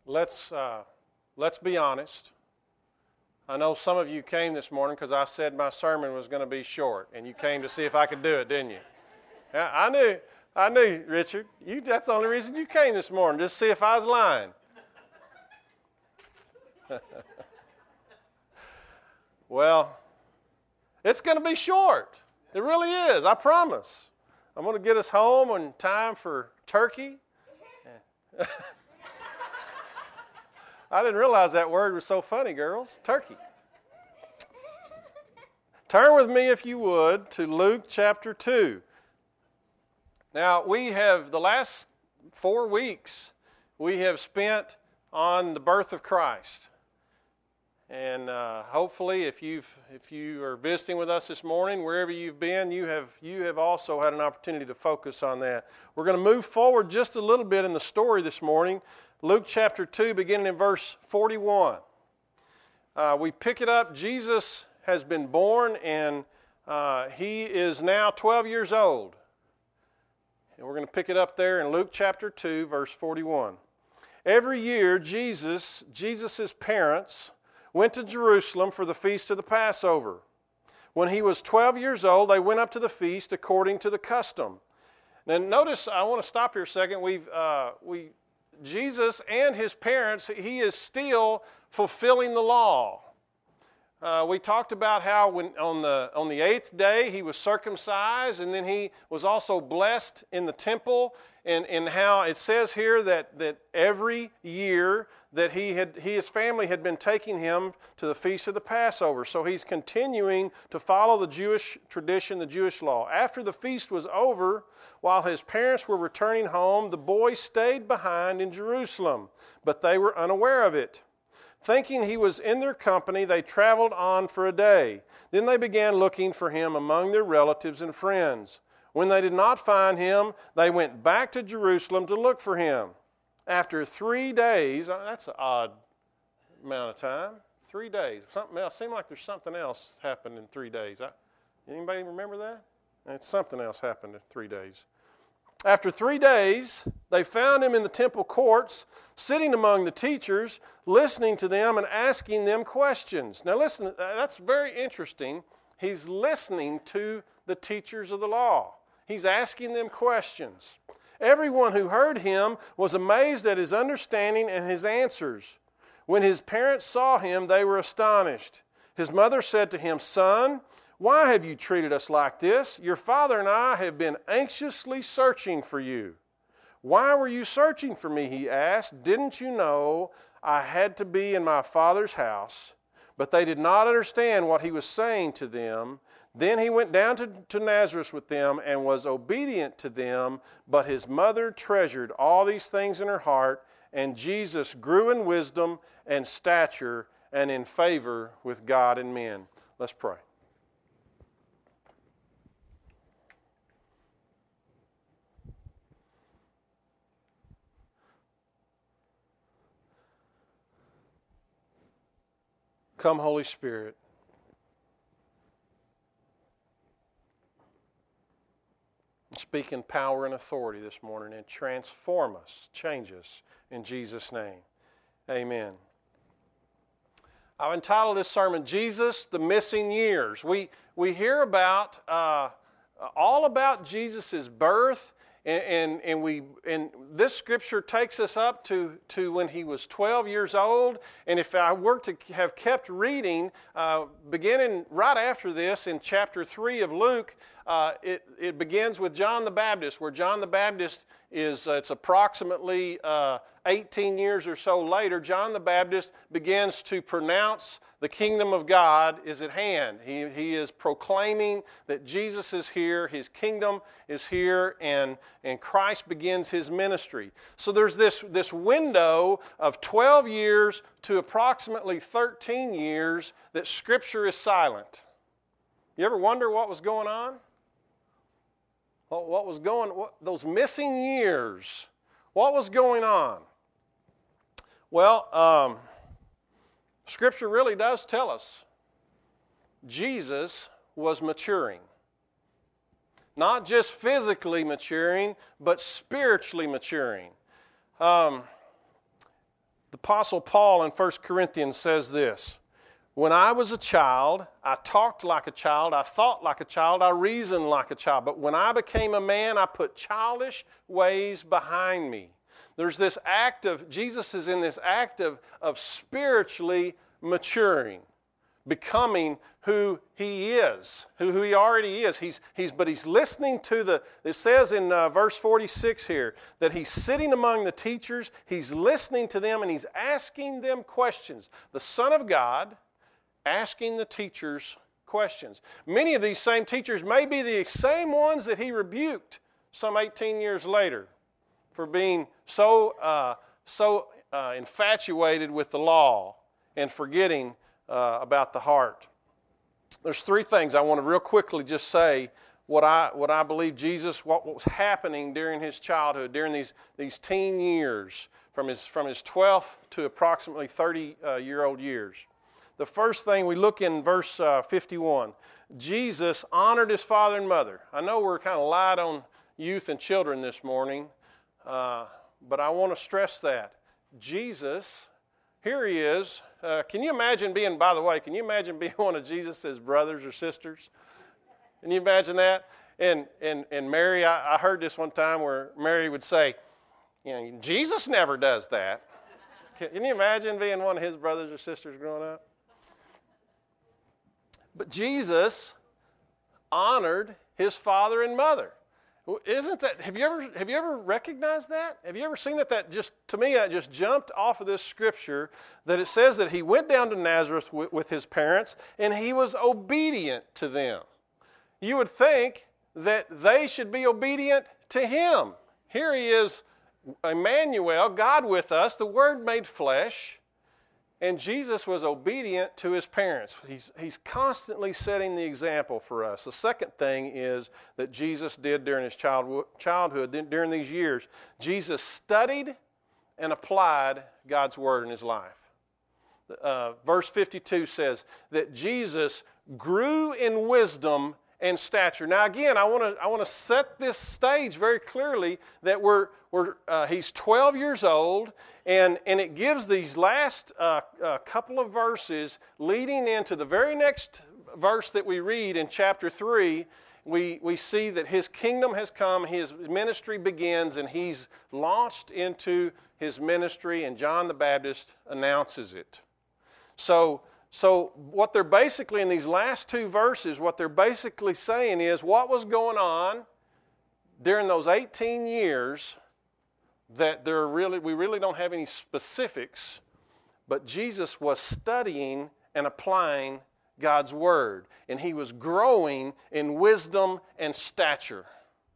let's be honest. I know some of you came this morning because I said my sermon was going to be short, and you came to see if I could do it, didn't you? Yeah, I knew, Richard. That's the only reason you came this morning, just to see if I was lying. Well, it's going to be short. It really is, I promise. I'm going to get us home in time for turkey. I didn't realize that word was so funny, girls. Turkey. Turn with me, if you would, to Luke chapter 2. Now, we have, the last 4 weeks, we have spent on the birth of Christ. And hopefully, if you are visiting with us this morning, wherever you've been, you have also had an opportunity to focus on that. We're going to move forward just a little bit in the story this morning. Luke chapter 2, beginning in verse 41. We pick it up. Jesus has been born, and he is now 12 years old. And we're going to pick it up there in Luke chapter 2, verse 41. Every year, Jesus' parents went to Jerusalem for the feast of the Passover. When he was 12 years old, they went up to the feast according to the custom. Now notice, I want to stop here a second. Jesus and his parents, he is still fulfilling the law. We talked about how when on the 8th day he was circumcised, and then he was also blessed in the temple, and how it says here that every year that his family had been taking him to the feast of the Passover. So he's continuing to follow the Jewish tradition, the Jewish law. After the feast was over, while his parents were returning home, the boy stayed behind in Jerusalem, but they were unaware of it. Thinking he was in their company, they traveled on for a day. Then they began looking for him among their relatives and friends. When they did not find him, they went back to Jerusalem to look for him. After 3 days, that's an odd amount of time, 3 days. Something else, seemed like there's something else happened in 3 days. Anybody remember that? It's something else happened in 3 days. After 3 days, they found him in the temple courts, sitting among the teachers, listening to them and asking them questions. Now listen, that's very interesting. He's listening to the teachers of the law. He's asking them questions. Everyone who heard him was amazed at his understanding and his answers. When his parents saw him, they were astonished. His mother said to him, "Son, why have you treated us like this? Your father and I have been anxiously searching for you." "Why were you searching for me?" he asked. "Didn't you know I had to be in my father's house?" But they did not understand what he was saying to them. Then he went down to Nazareth with them and was obedient to them. But his mother treasured all these things in her heart, and Jesus grew in wisdom and stature and in favor with God and men. Let's pray. Come, Holy Spirit. Speak in power and authority this morning and transform us, change us in Jesus' name. Amen. I've entitled this sermon, Jesus, the Missing Years. We hear about all about Jesus' birth, and this scripture takes us up to when he was 12 years old. And if I were to have kept reading, beginning right after this in chapter 3 of Luke, it begins with John the Baptist, where John the Baptist it's approximately 18 years or so later, John the Baptist begins to pronounce the kingdom of God is at hand. He is proclaiming that Jesus is here, his kingdom is here, and Christ begins his ministry. So there's this window of 12 years to approximately 13 years that Scripture is silent. You ever wonder what was going on? Those missing years, what was going on? Well, Scripture really does tell us Jesus was maturing. Not just physically maturing, but spiritually maturing. The The Apostle Paul in 1 Corinthians says this, "When I was a child, I talked like a child, I thought like a child, I reasoned like a child. But when I became a man, I put childish ways behind me." There's this act of, Jesus is in this act of spiritually maturing, becoming who he is, who he already is. But he's listening to it says in verse 46 here, that he's sitting among the teachers, he's listening to them, and he's asking them questions. The Son of God asking the teachers questions. Many of these same teachers may be the same ones that he rebuked some 18 years later for being so infatuated with the law and forgetting about the heart. There's three things I want to real quickly just say what I believe Jesus, what was happening during his childhood, during these teen years, from his 12th to approximately 30-year-old years. The first thing we look in verse 51, Jesus honored his father and mother. I know we're kind of light on youth and children this morning, but I want to stress that. Jesus, here he is. Can you imagine being one of Jesus' brothers or sisters? Can you imagine that? And Mary, I heard this one time where Mary would say, Jesus never does that. Can you imagine being one of his brothers or sisters growing up? But Jesus honored his father and mother. Isn't that? Have you ever recognized that? Have you ever seen that? To me, that just jumped off of this scripture, that it says that he went down to Nazareth with his parents and he was obedient to them. You would think that they should be obedient to him. Here he is, Emmanuel, God with us, the Word made flesh, and Jesus was obedient to his parents. He's constantly setting the example for us. The second thing is that Jesus did during his childhood, during these years, Jesus studied and applied God's Word in his life. Verse 52 says that Jesus grew in wisdom and stature. Now again, I want to set this stage very clearly that he's 12 years old, and it gives these last couple of verses leading into the very next verse that we read in chapter 3. We see that his kingdom has come, his ministry begins, and he's launched into his ministry, and John the Baptist announces it. So what they're basically, in these last two verses, what they're basically saying is what was going on during those 18 years that we really don't have any specifics, but Jesus was studying and applying God's Word, and he was growing in wisdom and stature.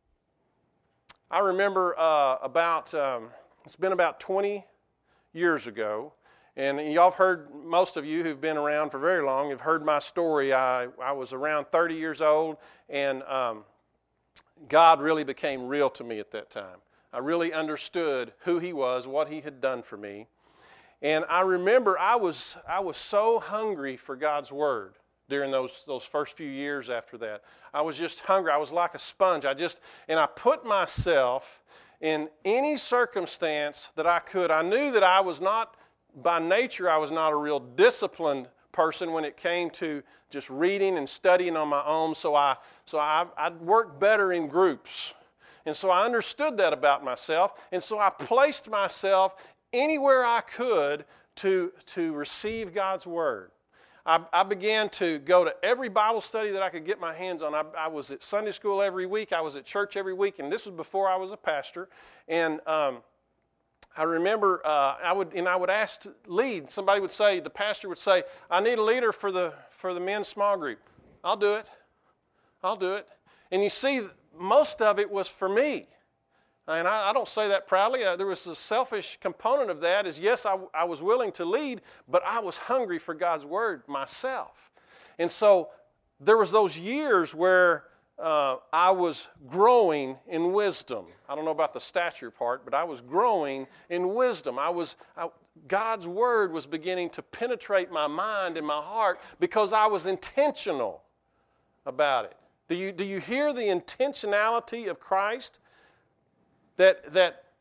I remember it's been about 20 years ago, and y'all have heard, most of you who've been around for very long have heard my story. I was around 30 years old, and God really became real to me at that time. I really understood who he was, what he had done for me. And I remember I was so hungry for God's Word during those first few years after that. I was just hungry. I was like a sponge. I put myself in any circumstance that I could. I knew that I was not, by nature, I was not a real disciplined person when it came to just reading and studying on my own. So I'd work better in groups. And so I understood that about myself. And so I placed myself anywhere I could to receive God's Word. I began to go to every Bible study that I could get my hands on. I was at Sunday school every week. I was at church every week. And this was before I was a pastor. And I remember I would ask to lead. Somebody would say, the pastor would say, I need a leader for the men's small group. I'll do it. And you see, most of it was for me. And I don't say that proudly. There was a selfish component of that, is yes, I was willing to lead, but I was hungry for God's Word myself. And so there was those years where I was growing in wisdom. I don't know about the stature part, but I was growing in wisdom. God's Word was beginning to penetrate my mind and my heart because I was intentional about it. Do you hear the intentionality of Christ? That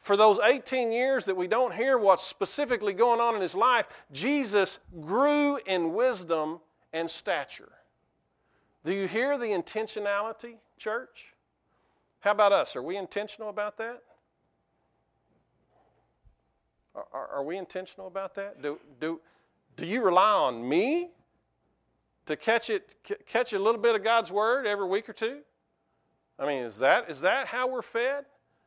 for those 18 years that we don't hear what's specifically going on in his life, Jesus grew in wisdom and stature. Do you hear the intentionality, church? How about us? Are we intentional about that? Are we intentional about that? Do you rely on me to catch a little bit of God's Word every week or two? I mean, is that how we're fed?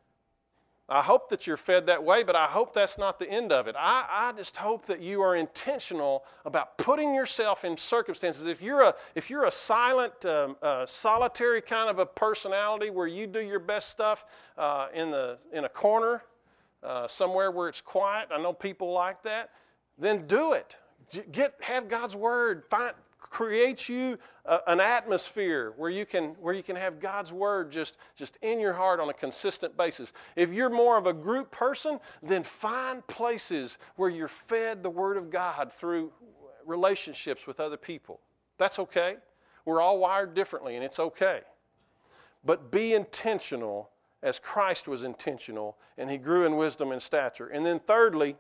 I hope that you're fed that way, but I hope that's not the end of it. I just hope that you are intentional about putting yourself in circumstances. If you're a silent, solitary kind of a personality where you do your best stuff in a corner, somewhere where it's quiet, I know people like that, then do it. Have God's Word. Create you an atmosphere where you can have God's Word just in your heart on a consistent basis. If you're more of a group person, then find places where you're fed the Word of God through relationships with other people. That's okay. We're all wired differently, and it's okay. But be intentional as Christ was intentional, and he grew in wisdom and stature. And then thirdly,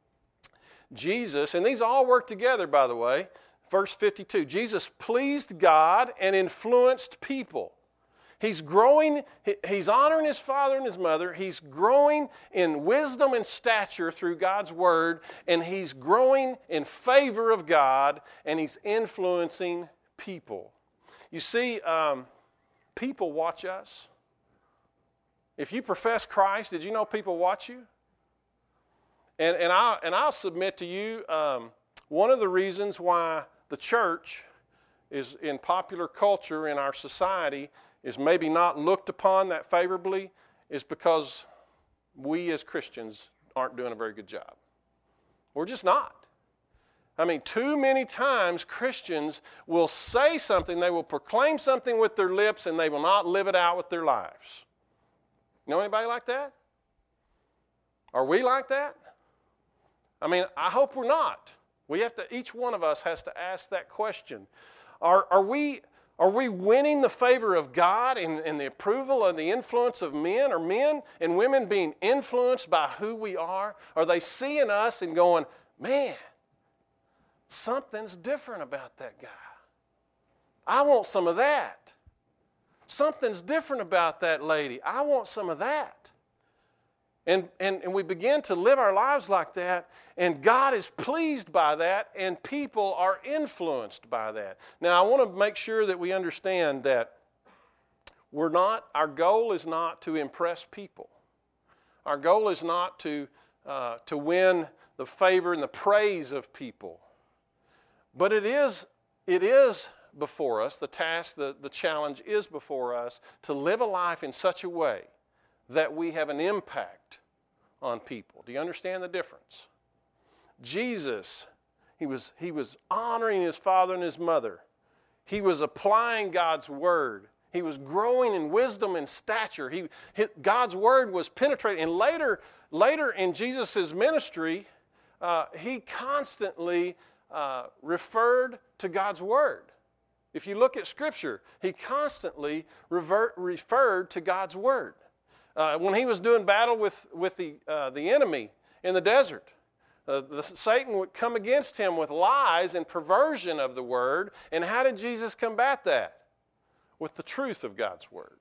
Jesus, and these all work together, by the way, verse 52, Jesus pleased God and influenced people. He's growing, he's honoring his father and his mother, he's growing in wisdom and stature through God's Word, and he's growing in favor of God, and he's influencing people. You see, people watch us. If you profess Christ, did you know people watch you? And I'll submit to you, one of the reasons why the church is in popular culture in our society is maybe not looked upon that favorably is because we as Christians aren't doing a very good job. We're just not. I mean, too many times Christians will say something, they will proclaim something with their lips, and they will not live it out with their lives. Know anybody like that? Are we like that? I mean, I hope we're not. Each one of us has to ask that question. Are we winning the favor of God and the approval and the influence of men? Are men and women being influenced by who we are? Are they seeing us and going, man, something's different about that guy. I want some of that. Something's different about that lady. I want some of that. And we begin to live our lives like that, and God is pleased by that, and people are influenced by that. Now, I want to make sure that we understand that our goal is not to impress people. Our goal is not to win the favor and the praise of people. But it is before us, the task, the challenge is before us to live a life in such a way that we have an impact on people. Do you understand the difference? Jesus, he was honoring his father and his mother. He was applying God's Word. He was growing in wisdom and stature. God's Word was penetrating. And later in Jesus' ministry, he constantly referred to God's Word. If you look at Scripture, he constantly referred to God's Word. When he was doing battle with the enemy in the desert, Satan would come against him with lies and perversion of the Word. And how did Jesus combat that? With the truth of God's Word.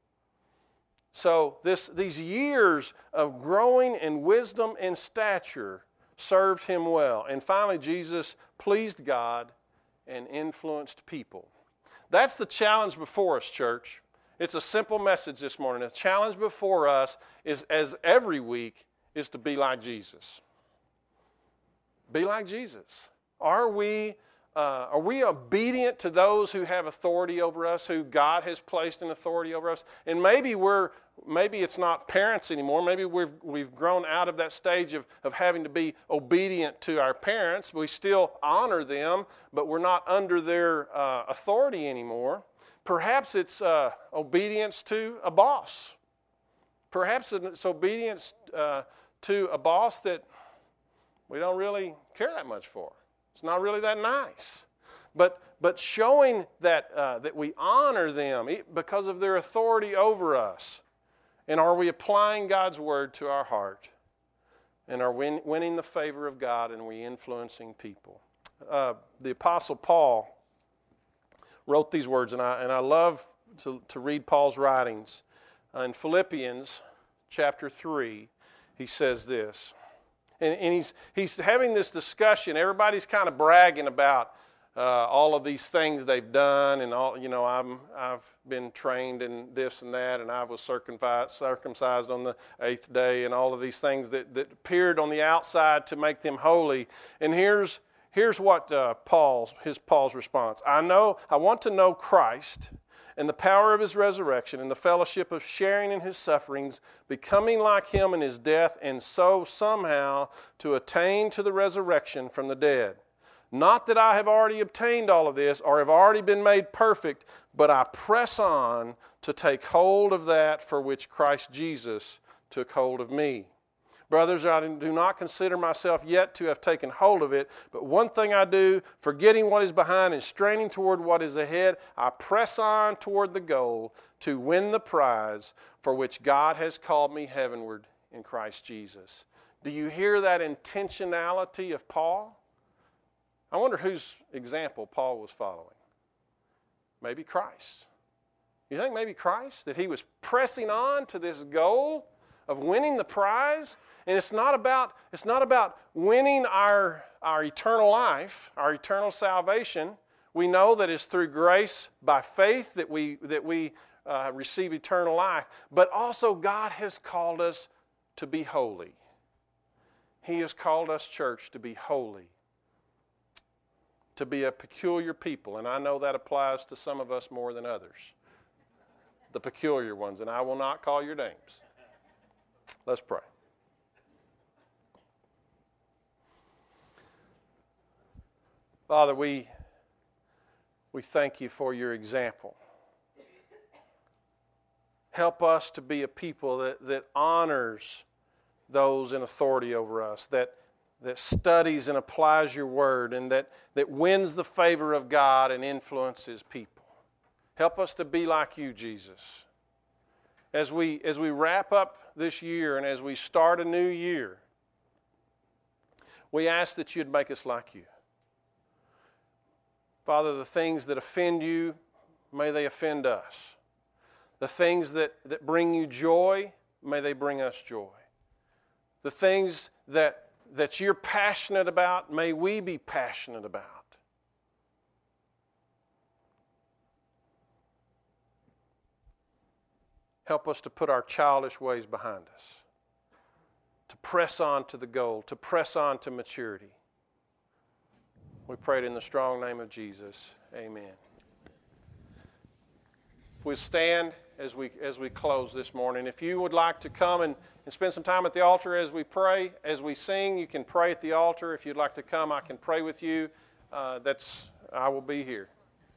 So these years of growing in wisdom and stature served him well. And finally, Jesus pleased God and influenced people. That's the challenge before us, church. It's a simple message this morning. The challenge before us is, as every week, is to be like Jesus. Be like Jesus. Are we obedient to those who have authority over us, who God has placed in authority over us? And maybe it's not parents anymore. Maybe we've grown out of that stage of having to be obedient to our parents. We still honor them, but we're not under their authority anymore. Perhaps it's obedience to a boss. Perhaps it's obedience to a boss that we don't really care that much for. It's not really that nice. But showing that we honor them because of their authority over us. And are we applying God's Word to our heart? And are we winning the favor of God, and are we influencing people? The Apostle Paul wrote these words, and I love to read Paul's writings. In Philippians chapter 3, he says this. And he's having this discussion. Everybody's kind of bragging about all of these things they've done, and all, I've been trained in this and that, and I was circumcised on the 8th day, and all of these things that appeared on the outside to make them holy. And here's what Paul's response. I want to know Christ and the power of His resurrection and the fellowship of sharing in His sufferings, becoming like Him in His death, and so somehow to attain to the resurrection from the dead. Not that I have already obtained all of this or have already been made perfect, but I press on to take hold of that for which Christ Jesus took hold of me. Brothers, I do not consider myself yet to have taken hold of it, but one thing I do, forgetting what is behind and straining toward what is ahead, I press on toward the goal to win the prize for which God has called me heavenward in Christ Jesus. Do you hear that intentionality of Paul? I wonder whose example Paul was following. Maybe Christ. You think maybe Christ? That he was pressing on to this goal of winning the prize? And it's not about winning our eternal life, our eternal salvation. We know that it's through grace by faith that we receive eternal life. But also God has called us to be holy. He has called us, church, to be holy, to be a peculiar people. And I know that applies to some of us more than others. The peculiar ones. And I will not call your names. Let's pray. Father, we thank you for your example. Help us to be a people that honors those in authority over us, that studies and applies your word, and that wins the favor of God and influences people. Help us to be like you, Jesus. As we wrap up this year and as we start a new year, we ask that you'd make us like you. Father, the things that offend you, may they offend us. The things that bring you joy, may they bring us joy. The things that you're passionate about, may we be passionate about. Help us to put our childish ways behind us, to press on to the goal, to press on to maturity. We pray it in the strong name of Jesus. Amen. We'll stand as we close this morning. If you would like to come and spend some time at the altar as we pray, as we sing, you can pray at the altar. If you'd like to come, I can pray with you. I will be here.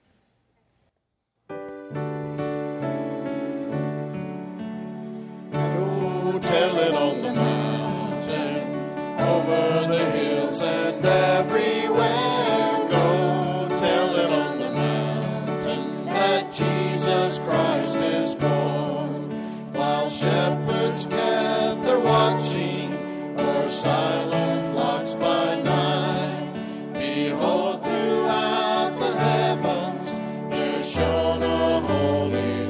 Go tell it on the mountain, over the hills and everywhere. Go tell it on the mountain that Jesus Christ is born. While shepherds kept their watching o'er silent flocks by night, behold, throughout the heavens there shone a holy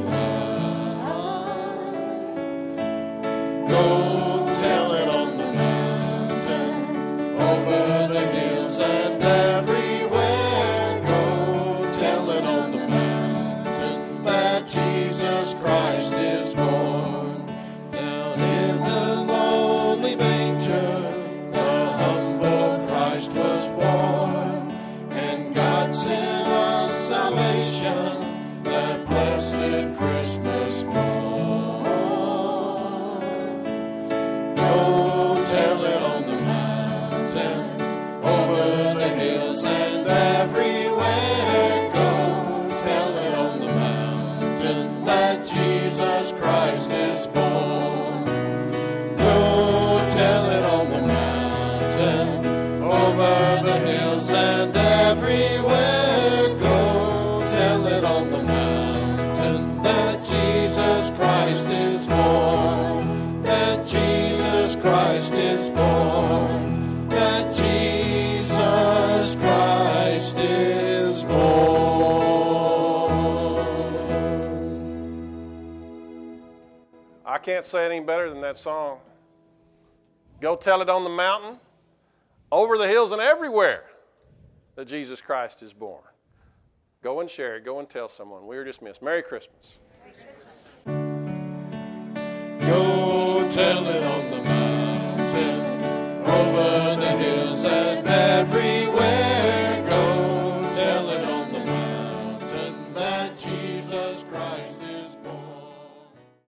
light. Go tell it on the mountain, over the hills and everywhere. Go tell it on the mountain that Jesus Christ is born. Down in the lonely manger, the humble Christ was born, and God sent us salvation that blessed Christmas morn. Go tell it on the mountain, over the hills and everywhere. Go tell it on the mountain that Jesus Christ is born. Go tell it on the mountain, over the hills and everywhere. Go tell it on the mountain that Jesus Christ is born. I can't say it any better than that song. Go tell it on the mountain, over the hills, and everywhere that Jesus Christ is born. Go and share it. Go and tell someone. We are dismissed. Merry Christmas. Go tell it on